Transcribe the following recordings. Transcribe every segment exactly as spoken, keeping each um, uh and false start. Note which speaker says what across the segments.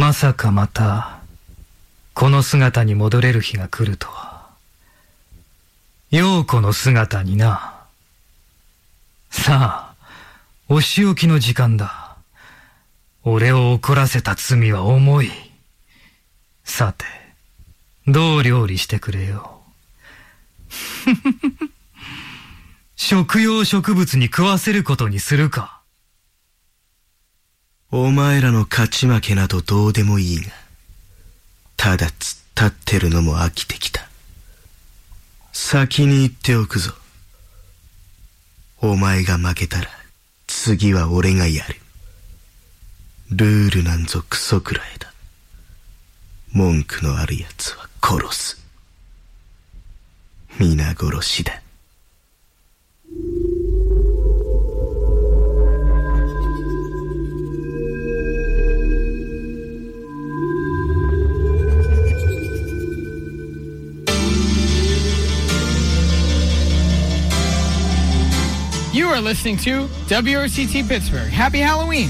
Speaker 1: まさかまたこの姿に戻れる日が来るとは。陽子の姿にな。さあ、お仕置きの時間だ。俺を怒らせた罪は重い。さて、どう料理してくれよ。食用植物に食わせることにするか。
Speaker 2: お前らの勝ち負けなどどうでもいいが、ただ突っ立ってるのも飽きてきた。先に言っておくぞ。お前が負けたら次は俺がやる。ルールなんぞクソくらいだ。文句のあるやつは殺す。皆殺しだ。
Speaker 3: You are listening to W R C T Pittsburgh. Happy Halloween!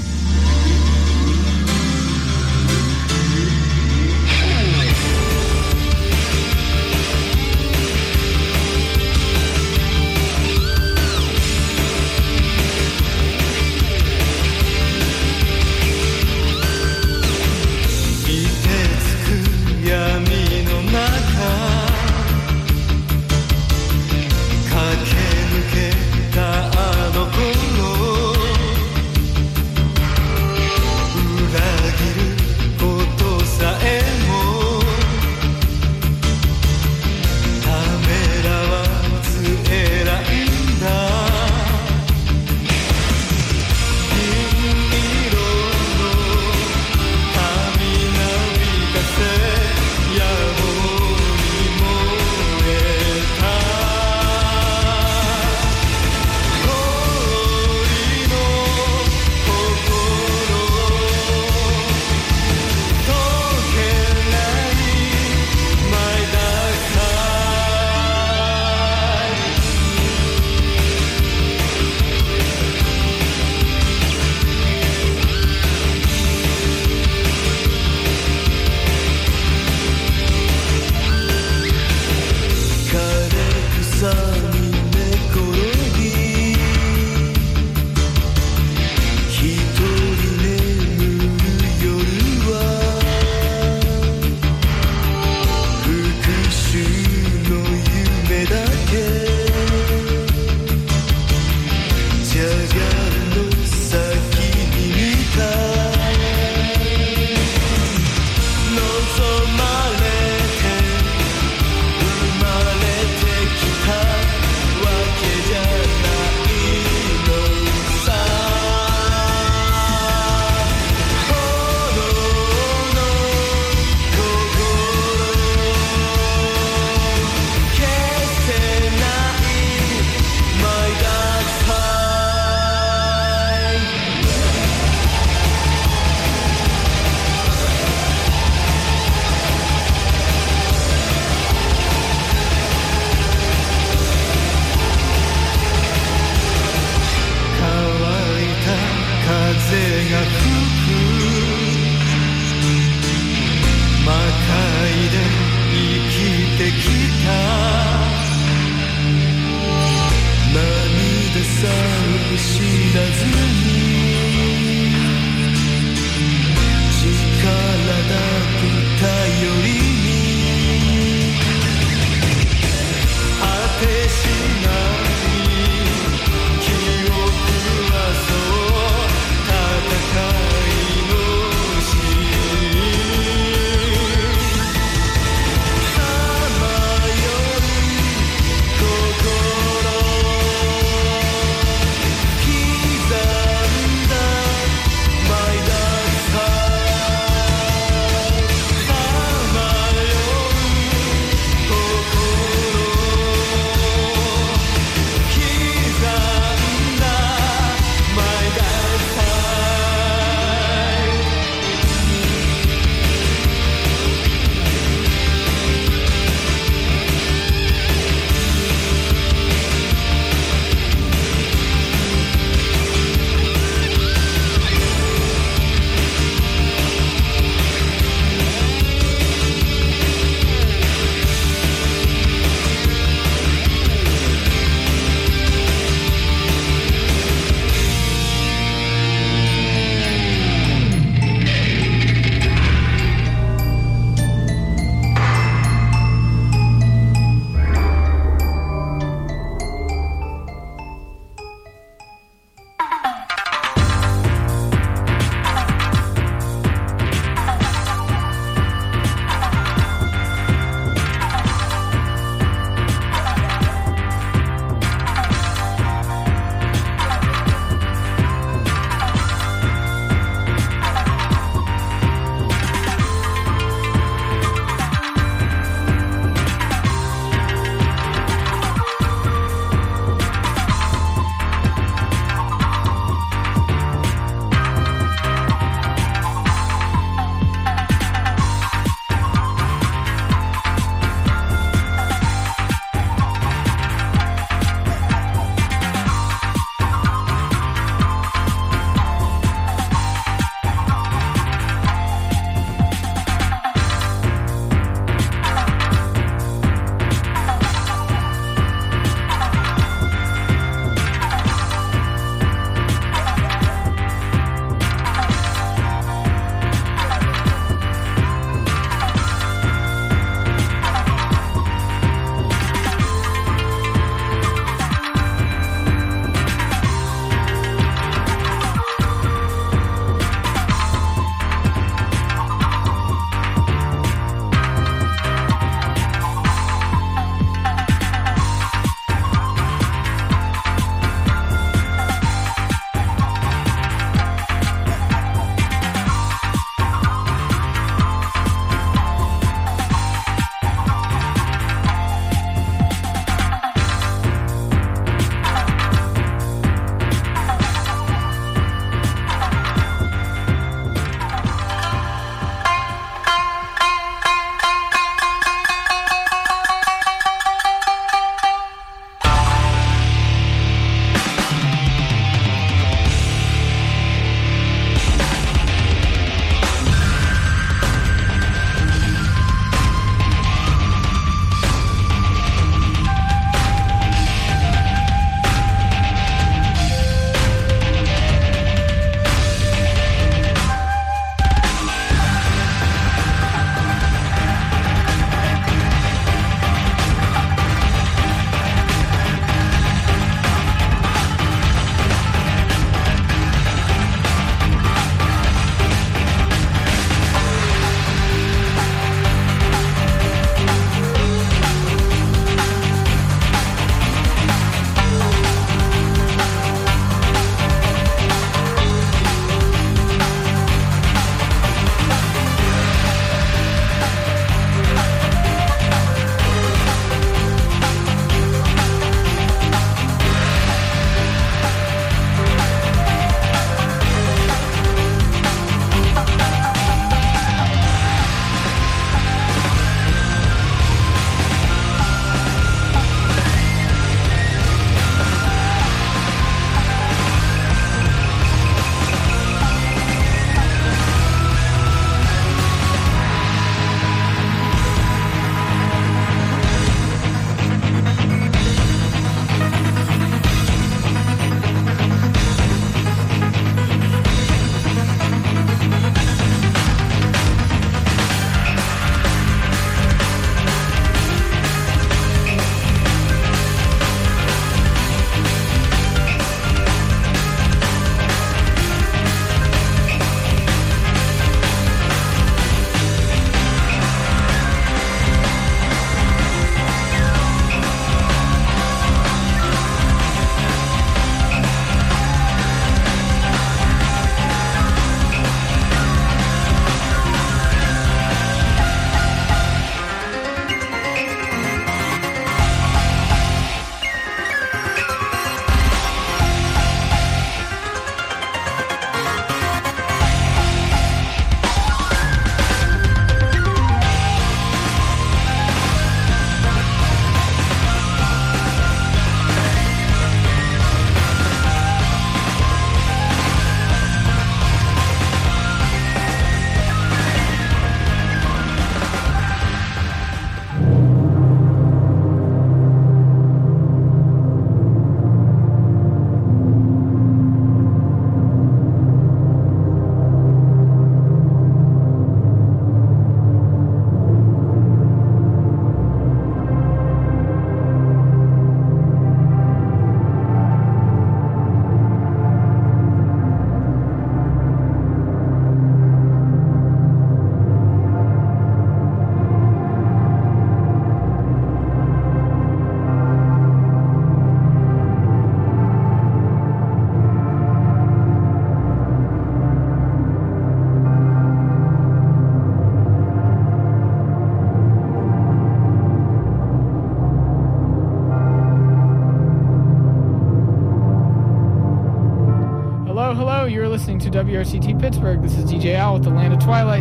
Speaker 3: listening to W R C T Pittsburgh. This is D J Al with the Land of Twilight.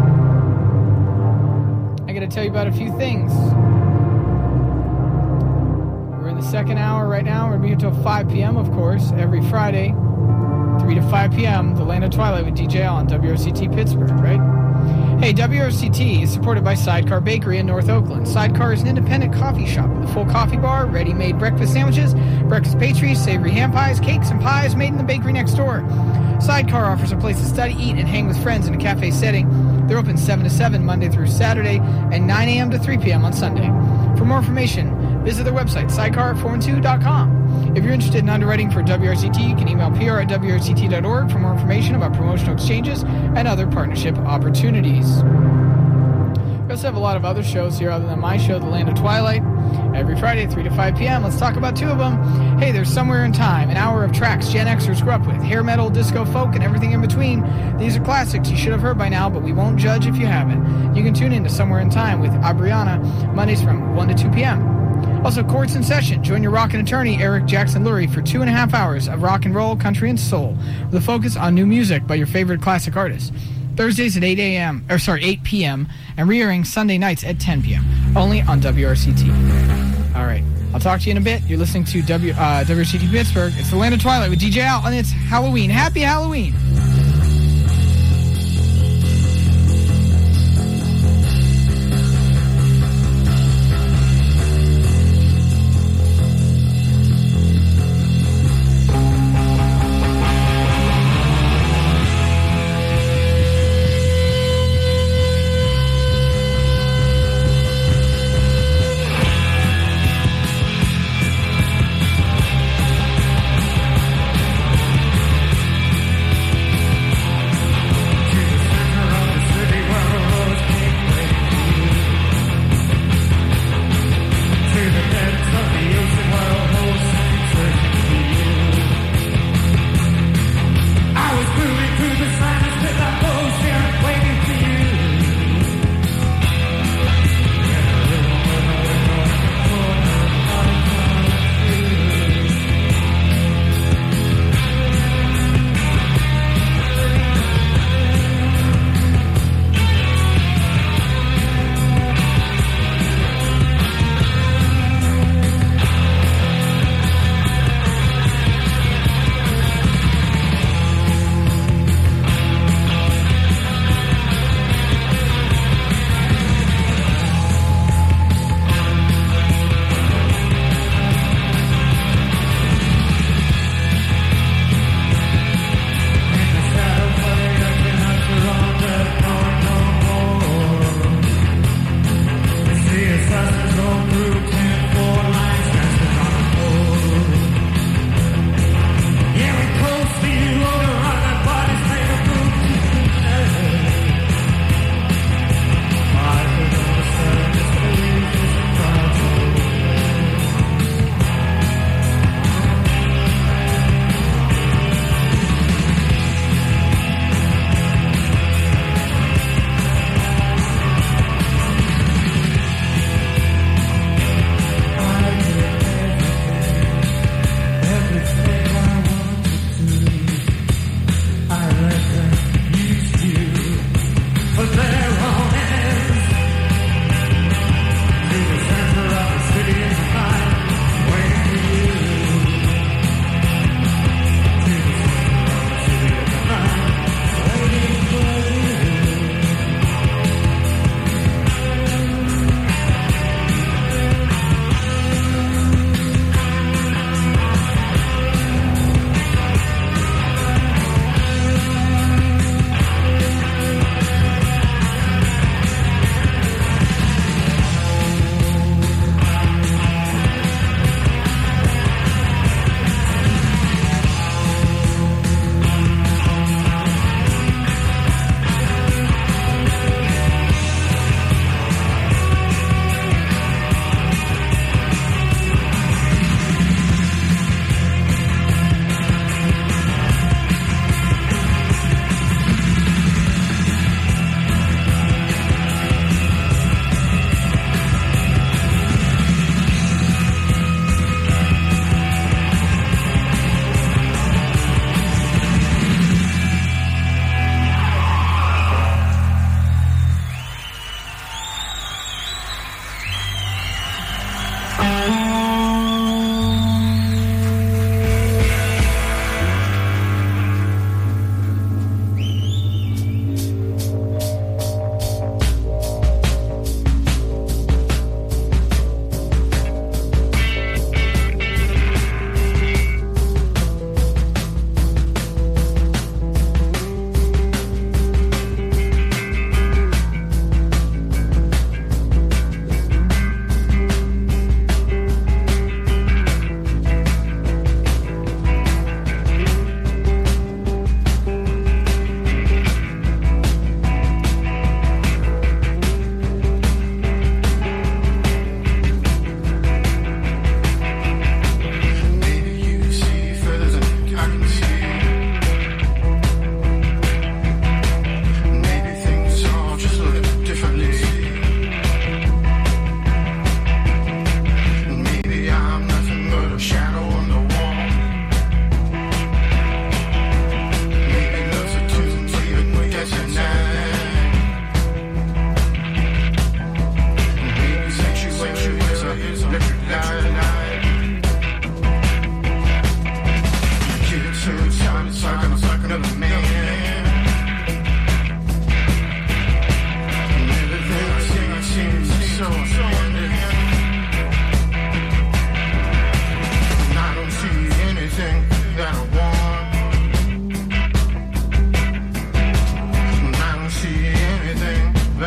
Speaker 3: I got to tell you about a few things. We're in the second hour right now. We're going to be until five p.m., of course, every Friday, three to five p.m., the Land of Twilight with D J Al on W R C T Pittsburgh, right? Hey, W R C T is supported by Sidecar Bakery in North Oakland. Sidecar is an independent coffee shop with a full coffee bar, ready-made breakfast sandwiches, breakfast pastries, savory ham pies, cakes, and pies made in the bakery next door. Sidecar offers a place to study, eat, and hang with friends in a cafe setting. They're open seven to seven Monday through Saturday and nine a.m. to three p.m. on Sunday. For more information, visit their website, sidecar four one two dot com. If you're interested in underwriting for W R C T, you can email P R at W R C T dot org for more information about promotional exchanges and other partnership opportunities. We also have a lot of other shows here other than my show, The Land of Twilight. Every Friday, three to five p.m. Let's talk about two of them. Hey, there's Somewhere in Time, an hour of tracks Gen Xers grew up with, hair metal, disco, folk, and everything in between. These are classics you should have heard by now, but we won't judge if you haven't. You can tune in to Somewhere in Time with Abriana, Mondays from one to two p.m. Also, Courts in Session. Join your rockin' attorney, Eric Jackson Lurie, for two and a half hours of rock and roll, country, and soul, with a focus on new music by your favorite classic artists. Thursdays at eight a.m., or sorry, eight p.m., and re-airing Sunday nights at ten p.m., only on W R C T. All right, I'll talk to you in a bit. You're listening to w, uh, W R C T Pittsburgh. It's the Land of Twilight with D J Al, and it's Halloween. Happy Halloween!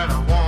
Speaker 4: that I want.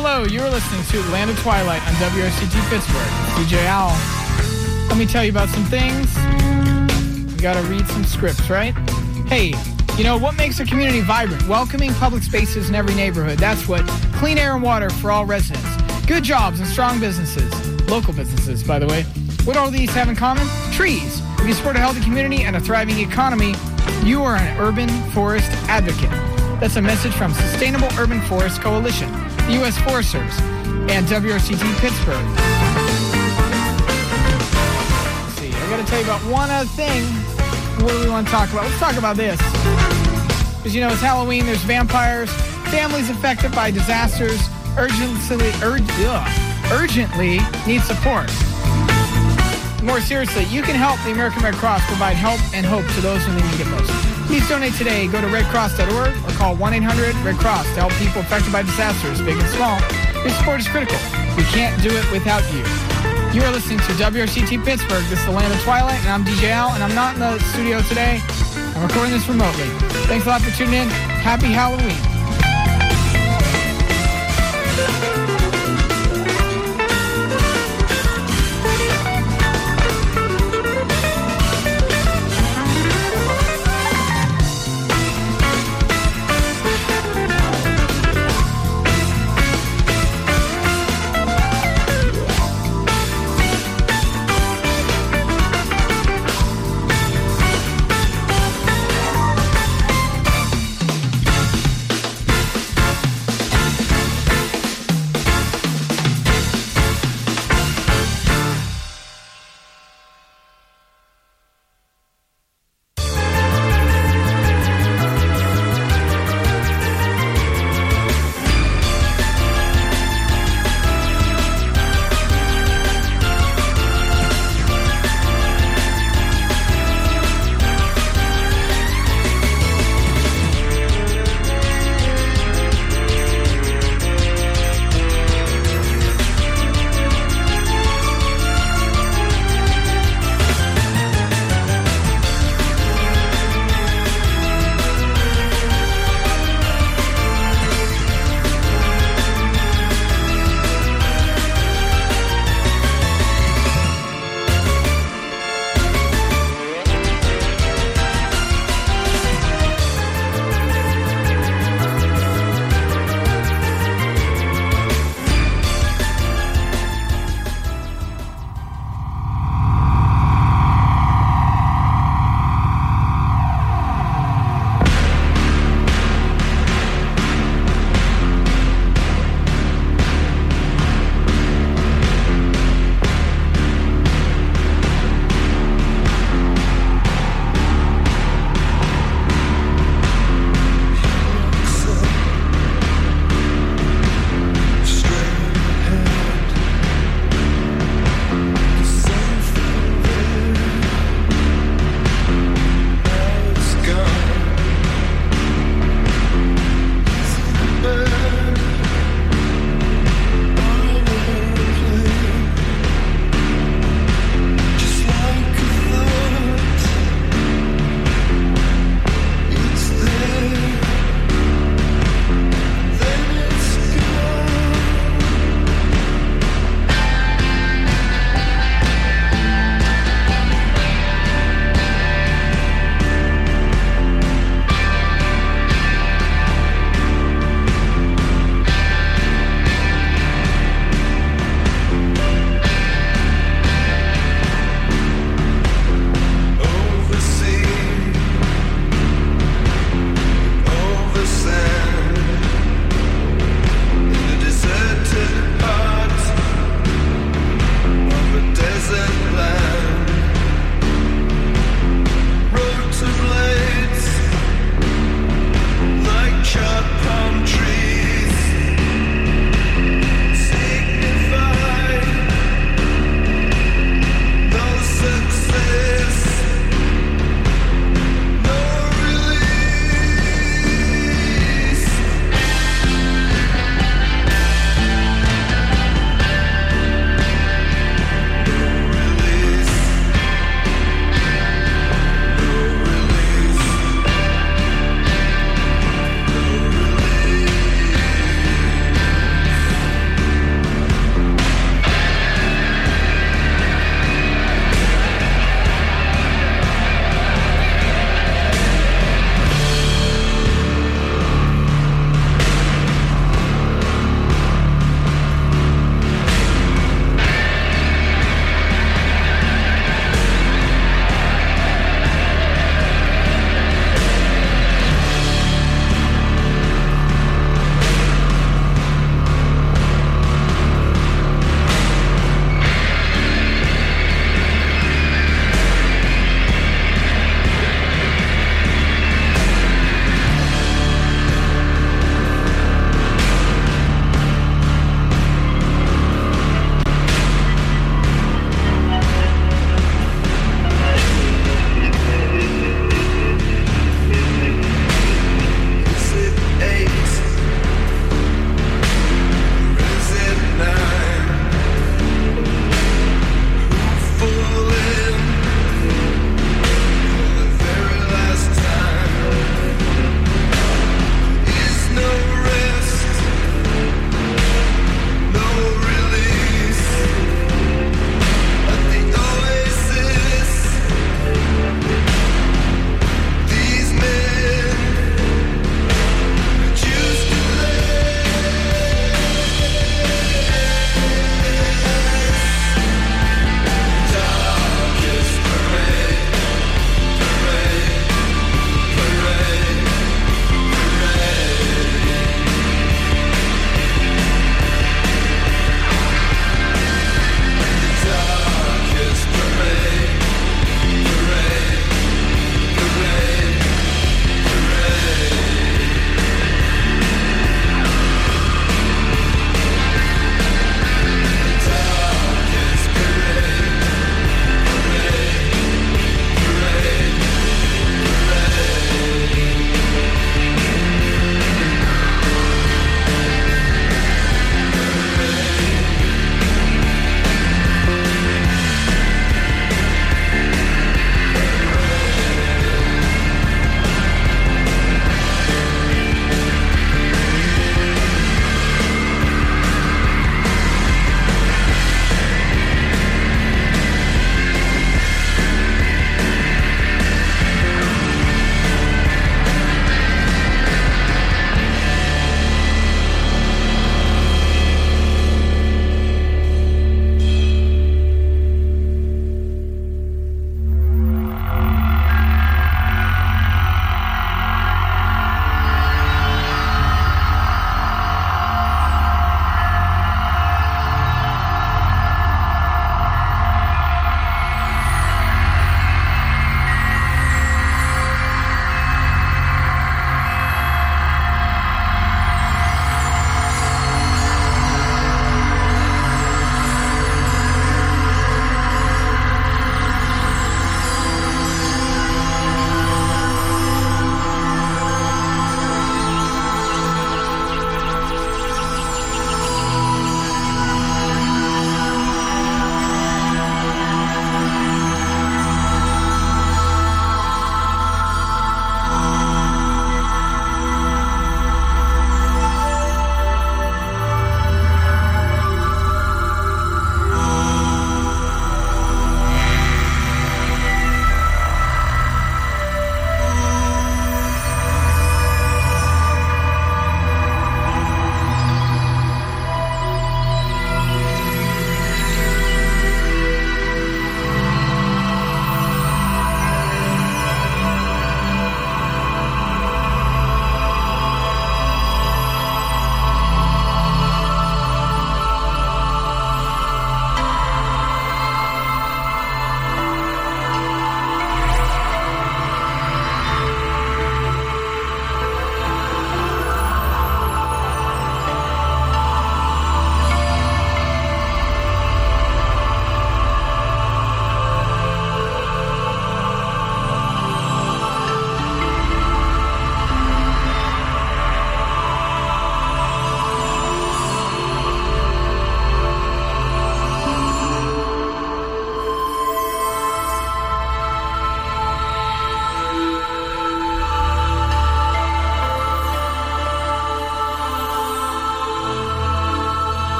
Speaker 3: hello. You're listening to Land of Twilight on W R C T Pittsburgh. It's D J Al. Let me tell you about some things. We gotta read some scripts, right? Hey, you know, what makes a community vibrant? Welcoming public spaces in every neighborhood. That's what. Clean air and water for all residents. Good jobs and strong businesses. Local businesses, by the way. What all these have in common? Trees. If you support a healthy community and a thriving economy, you are an urban forest advocate. That's a message from Sustainable Urban Forest Coalition, the U S Forest Service, and W R C T Pittsburgh. Let's see, I gotta tell you about one other thing. What do we want to talk about? Let's talk about this. Because, you know, it's Halloween, there's vampires, families affected by disasters, urgently, ur- ugh, urgently need support. More seriously, you can help the American Red Cross provide help and hope to those who need it most. Please donate today. Go to red cross dot org or call one eight hundred red cross to help people affected by disasters, big and small. Your support is critical. We can't do it without you. You are listening to W R C T Pittsburgh. This is the Land of Twilight, and I'm D J Al, and I'm not in the studio today. I'm recording this remotely. Thanks a lot for tuning in. Happy Halloween.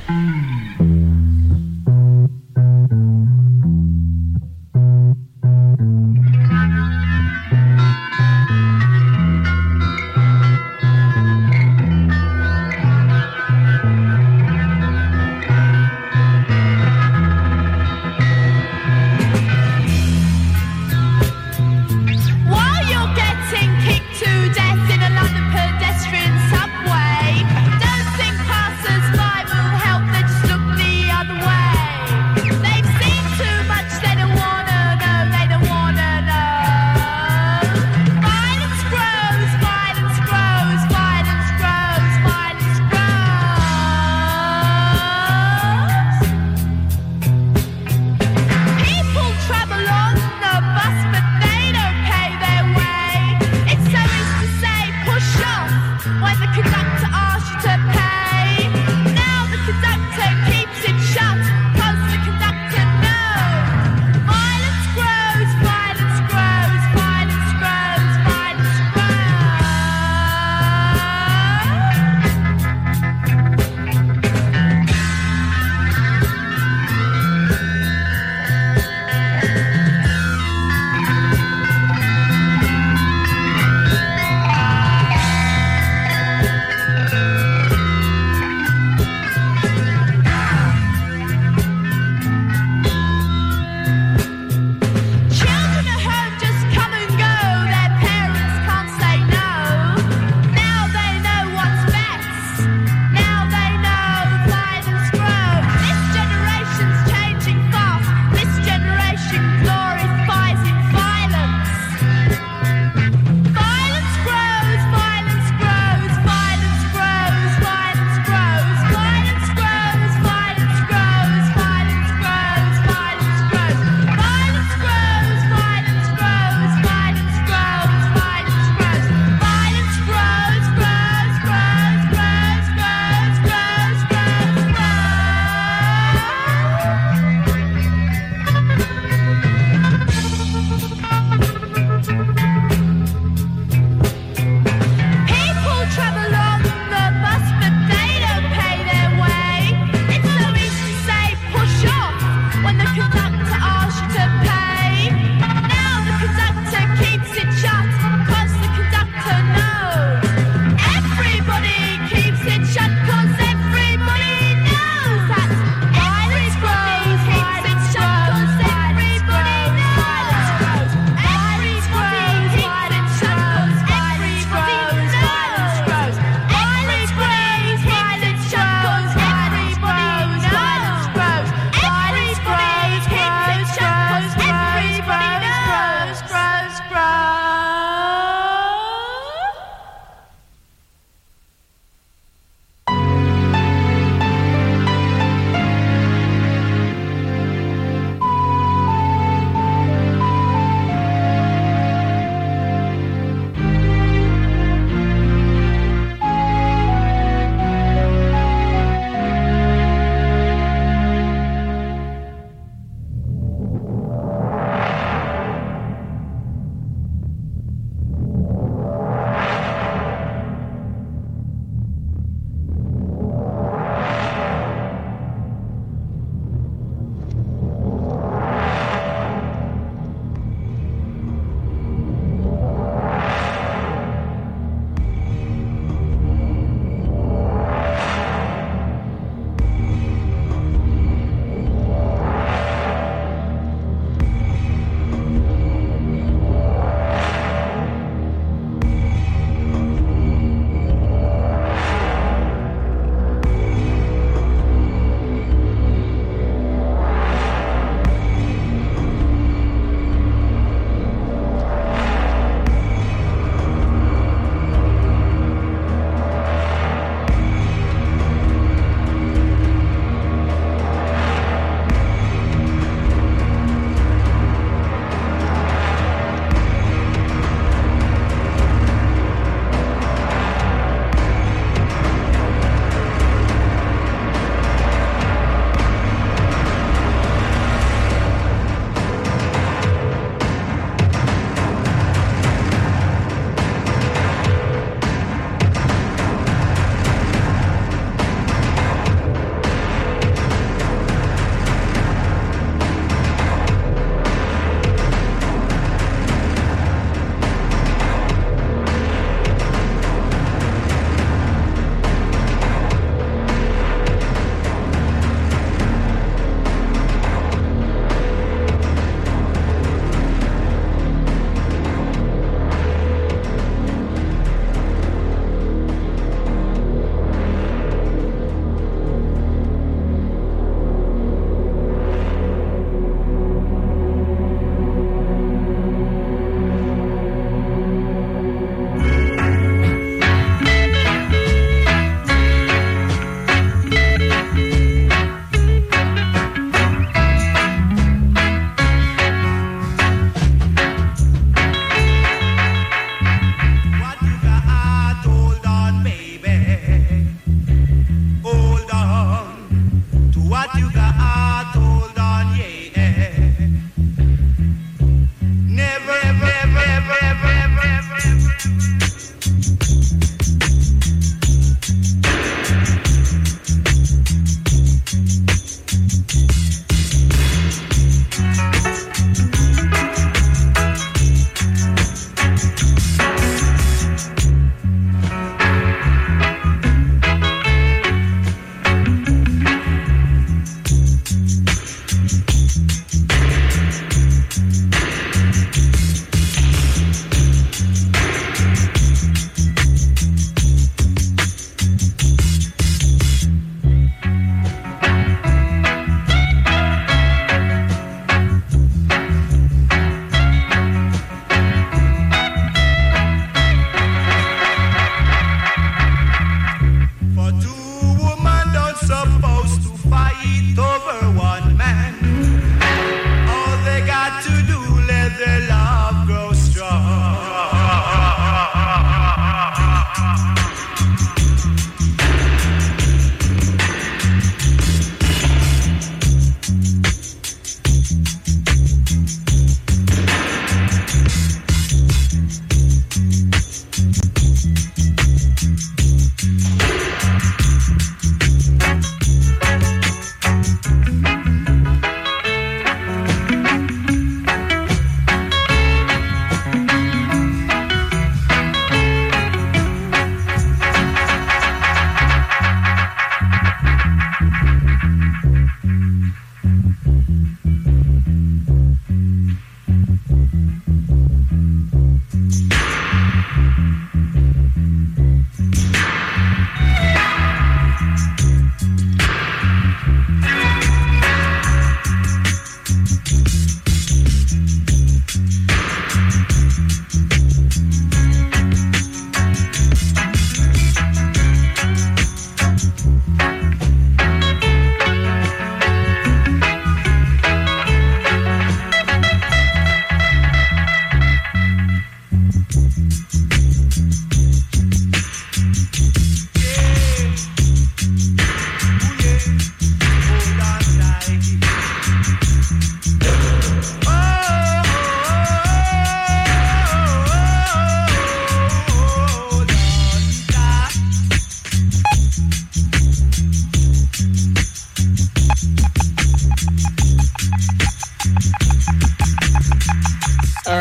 Speaker 4: Pedestrian subway. Don't think passers by will help, they just look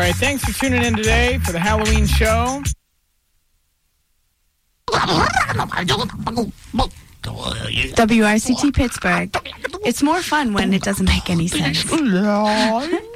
Speaker 3: right, thanks for tuning in today for the Halloween show.
Speaker 4: W R C T Pittsburgh. It's more fun when it doesn't make any sense.